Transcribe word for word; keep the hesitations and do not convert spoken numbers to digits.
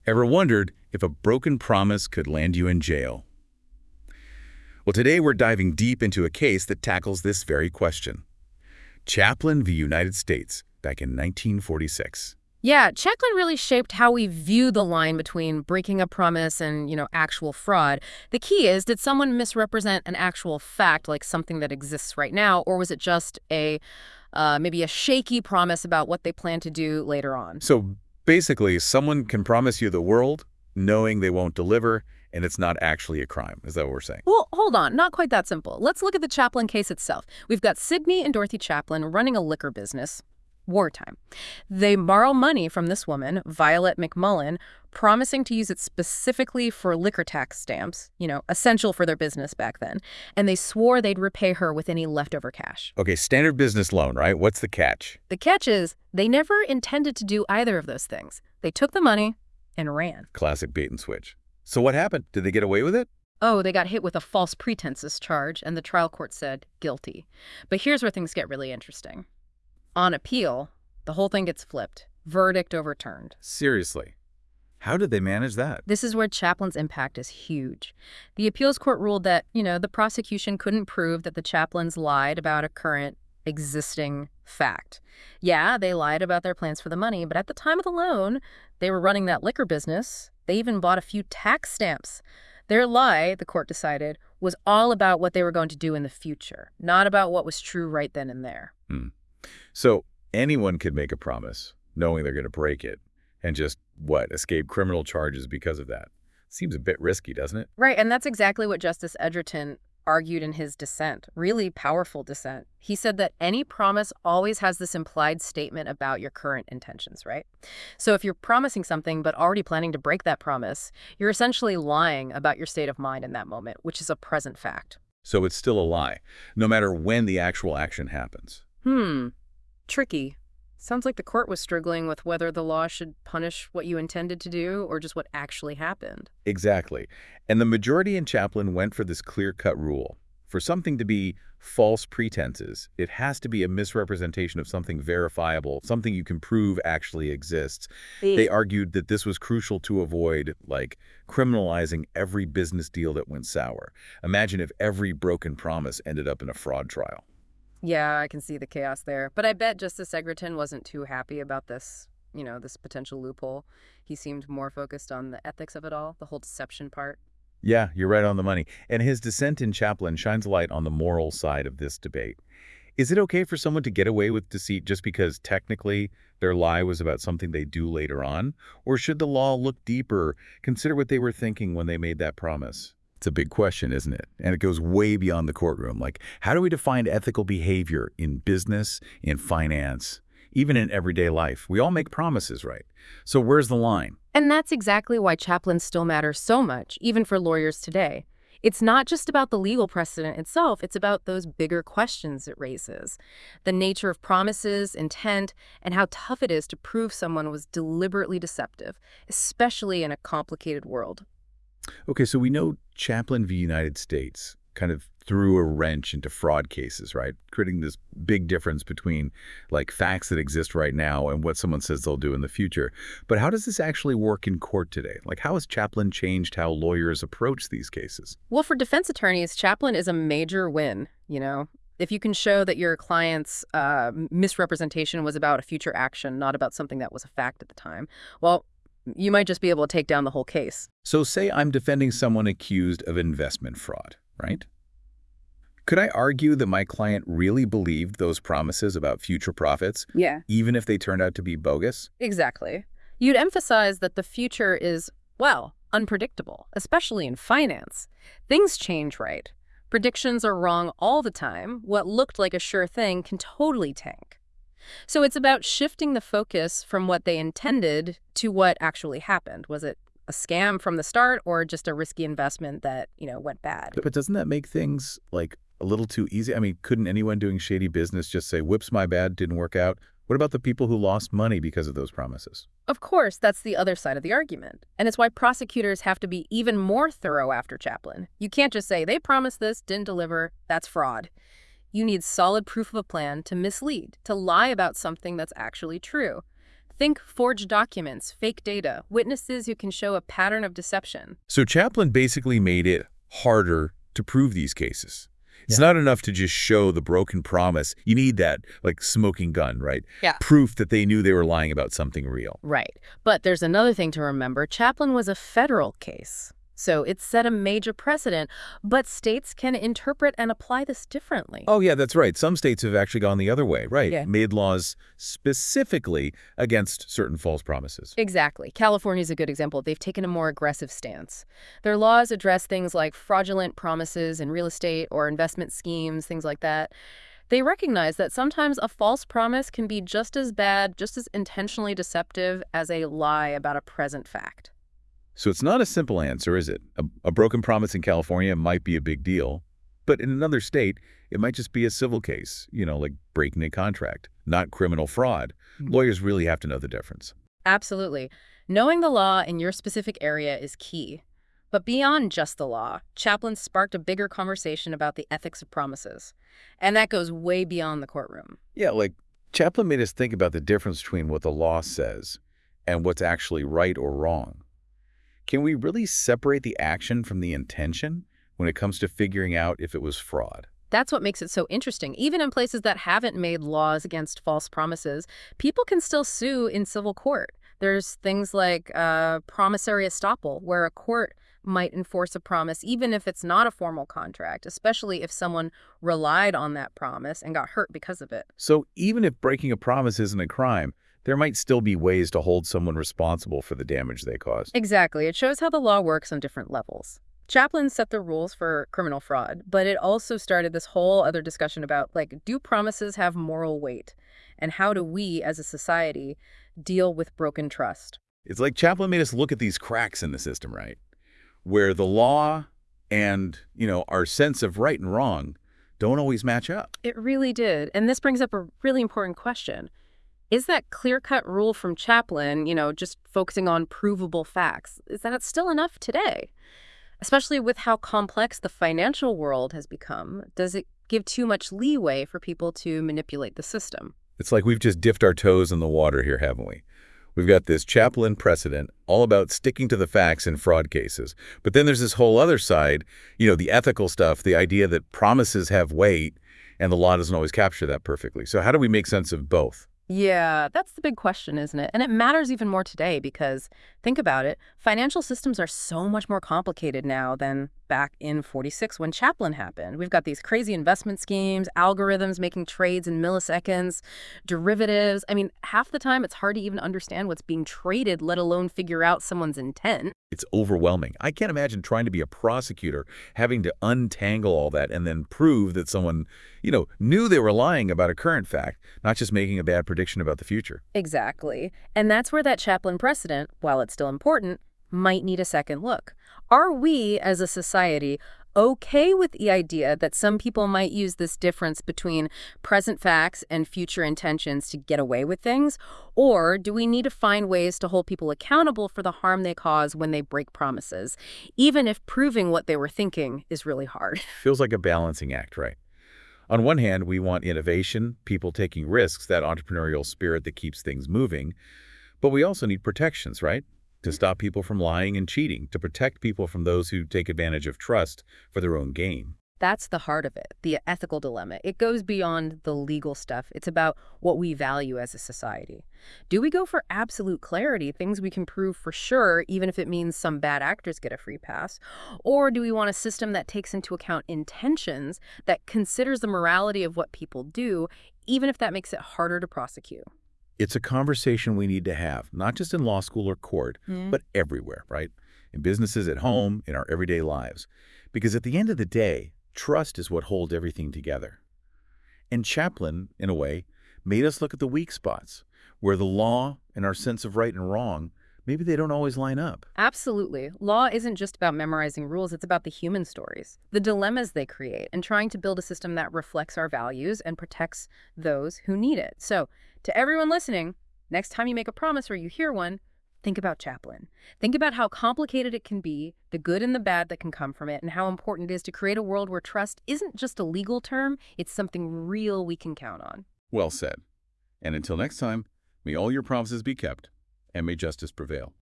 Ever wondered if a broken promise could land you in jail? Well, today we're diving deep into a case that tackles this very question. Chaplin v. United States, back in nineteen forty-six. Yeah, Chaplin really shaped how we view the line between breaking a promise and, you know, actual fraud. The key is, did someone misrepresent an actual fact, like something that exists right now, or was it just a uh, maybe a shaky promise about what they plan to do later on? So basically, someone can promise you the world, knowing they won't deliver, and it's not actually a crime. Is that what we're saying? Well, hold on, not quite that simple. Let's look at the Chaplin case itself. We've got Sidney and Dorothy Chaplin running a liquor business. Wartime. They borrow money from this woman, Violet McMullen, promising to use it specifically for liquor tax stamps, you know, essential for their business back then. And they swore they'd repay her with any leftover cash. Okay, standard business loan, right? What's the catch? The catch is, they never intended to do either of those things. They took the money and ran. Classic bait and switch. So what happened? Did they get away with it? Oh, they got hit with a false pretenses charge, and the trial court said guilty. But here's where things get really interesting. On appeal, the whole thing gets flipped. Verdict overturned. Seriously. How did they manage that? This is where Chaplin's impact is huge. The appeals court ruled that, you know, the prosecution couldn't prove that the Chaplins lied about a current existing fact. Yeah, they lied about their plans for the money, but at the time of the loan, they were running that liquor business. They even bought a few tax stamps. Their lie, the court decided, was all about what they were going to do in the future, not about what was true right then and there. Hmm. So anyone could make a promise, knowing they're going to break it, and just, what, escape criminal charges because of that. Seems a bit risky, doesn't it? Right, and that's exactly what Justice Edgerton argued in his dissent, really powerful dissent. He said that any promise always has this implied statement about your current intentions, right? So if you're promising something but already planning to break that promise, you're essentially lying about your state of mind in that moment, which is a present fact. So it's still a lie, no matter when the actual action happens. Hmm. Tricky. Sounds like the court was struggling with whether the law should punish what you intended to do or just what actually happened. Exactly. And the majority in Chaplin went for this clear-cut rule. For something to be false pretenses, it has to be a misrepresentation of something verifiable, something you can prove actually exists. They argued that this was crucial to avoid, like, criminalizing every business deal that went sour. Imagine if every broken promise ended up in a fraud trial. Yeah, I can see the chaos there. But I bet Justice Egerton wasn't too happy about this, you know, this potential loophole. He seemed more focused on the ethics of it all, the whole deception part. Yeah, you're right on the money. And his dissent in Chaplin shines a light on the moral side of this debate. Is it okay for someone to get away with deceit just because technically their lie was about something they do later on? Or should the law look deeper, consider what they were thinking when they made that promise? It's a big question, isn't it? And it goes way beyond the courtroom. Like, how do we define ethical behavior in business, in finance, even in everyday life? We all make promises, right? So where's the line? And that's exactly why Chaplin still matters so much, even for lawyers today. It's not just about the legal precedent itself, it's about those bigger questions it raises. The nature of promises, intent, and how tough it is to prove someone was deliberately deceptive, especially in a complicated world. Okay, so we know Chaplin v. United States kind of threw a wrench into fraud cases, right? Creating this big difference between, like, facts that exist right now and what someone says they'll do in the future. But how does this actually work in court today? Like, how has Chaplin changed how lawyers approach these cases? Well, for defense attorneys, Chaplin is a major win, you know? If you can show that your client's uh, misrepresentation was about a future action, not about something that was a fact at the time, well, you might just be able to take down the whole case. So say I'm defending someone accused of investment fraud, right? Could I argue that my client really believed those promises about future profits, Yeah. even if they turned out to be bogus? Exactly. You'd emphasize that the future is, well, unpredictable, especially in finance. Things change, right? Predictions are wrong all the time. What looked like a sure thing can totally tank. So it's about shifting the focus from what they intended to what actually happened. Was it a scam from the start or just a risky investment that, you know, went bad? But doesn't that make things, like, a little too easy? I mean, couldn't anyone doing shady business just say, whoops, my bad, didn't work out? What about the people who lost money because of those promises? Of course, that's the other side of the argument. And it's why prosecutors have to be even more thorough after Chaplin. You can't just say, they promised this, didn't deliver, that's fraud. You need solid proof of a plan to mislead, to lie about something that's actually true. Think forged documents, fake data, witnesses who can show a pattern of deception. So Chaplin basically made it harder to prove these cases. It's Yeah. not enough to just show the broken promise. You need that, like, smoking gun, right? Yeah. Proof that they knew they were lying about something real. Right. But there's another thing to remember. Chaplin was a federal case. So it set a major precedent, but states can interpret and apply this differently. Oh, yeah, that's right. Some states have actually gone the other way, right? Yeah. Made laws specifically against certain false promises. Exactly. California is a good example. They've taken a more aggressive stance. Their laws address things like fraudulent promises in real estate or investment schemes, things like that. They recognize that sometimes a false promise can be just as bad, just as intentionally deceptive as a lie about a present fact. So it's not a simple answer, is it? A, a broken promise in California might be a big deal, but in another state, it might just be a civil case, you know, like breaking a contract, not criminal fraud. Lawyers really have to know the difference. Absolutely. Knowing the law in your specific area is key. But beyond just the law, Chaplin sparked a bigger conversation about the ethics of promises. And that goes way beyond the courtroom. Yeah, like Chaplin made us think about the difference between what the law says and what's actually right or wrong. Can we really separate the action from the intention when it comes to figuring out if it was fraud? That's what makes it so interesting. Even in places that haven't made laws against false promises, people can still sue in civil court. There's things like uh, promissory estoppel, where a court might enforce a promise even if it's not a formal contract, especially if someone relied on that promise and got hurt because of it. So even if breaking a promise isn't a crime, there might still be ways to hold someone responsible for the damage they caused. Exactly. It shows how the law works on different levels. Chaplin set the rules for criminal fraud, but it also started this whole other discussion about, like, do promises have moral weight? And how do we, as a society, deal with broken trust? It's like Chaplin made us look at these cracks in the system, right? Where the law and, you know, our sense of right and wrong don't always match up. It really did. And this brings up a really important question. Is that clear-cut rule from Chaplin, you know, just focusing on provable facts, is that still enough today? Especially with how complex the financial world has become, does it give too much leeway for people to manipulate the system? It's like we've just dipped our toes in the water here, haven't we? We've got this Chaplin precedent all about sticking to the facts in fraud cases. But then there's this whole other side, you know, the ethical stuff, the idea that promises have weight, and the law doesn't always capture that perfectly. So how do we make sense of both? Yeah, that's the big question, isn't it? And it matters even more today because, think about it, financial systems are so much more complicated now than back in forty-six when Chaplin happened. We've got these crazy investment schemes, algorithms making trades in milliseconds, derivatives. I mean, half the time it's hard to even understand what's being traded, let alone figure out someone's intent. It's overwhelming. I can't imagine trying to be a prosecutor, having to untangle all that and then prove that someone, you know, knew they were lying about a current fact, not just making a bad prediction about the future. Exactly. And that's where that Chaplin precedent, while it's still important, might need a second look. Are we, as a society, okay with the idea that some people might use this difference between present facts and future intentions to get away with things? Or do we need to find ways to hold people accountable for the harm they cause when they break promises, even if proving what they were thinking is really hard? Feels like a balancing act, right? On one hand, we want innovation, people taking risks, that entrepreneurial spirit that keeps things moving. But we also need protections, right? To stop people from lying and cheating, to protect people from those who take advantage of trust for their own gain. That's the heart of it, the ethical dilemma. It goes beyond the legal stuff. It's about what we value as a society. Do we go for absolute clarity, things we can prove for sure, even if it means some bad actors get a free pass? Or do we want a system that takes into account intentions, that considers the morality of what people do, even if that makes it harder to prosecute? It's a conversation we need to have, not just in law school or court, Mm. but everywhere, right? In businesses, at home, in our everyday lives. Because at the end of the day, trust is what holds everything together. And Chaplin, in a way, made us look at the weak spots, where the law and our sense of right and wrong, maybe they don't always line up. Absolutely. Law isn't just about memorizing rules, it's about the human stories, the dilemmas they create, and trying to build a system that reflects our values and protects those who need it. So, to everyone listening, next time you make a promise or you hear one, think about Chaplin. Think about how complicated it can be, the good and the bad that can come from it, and how important it is to create a world where trust isn't just a legal term, it's something real we can count on. Well said. And until next time, May all your promises be kept, and may justice prevail.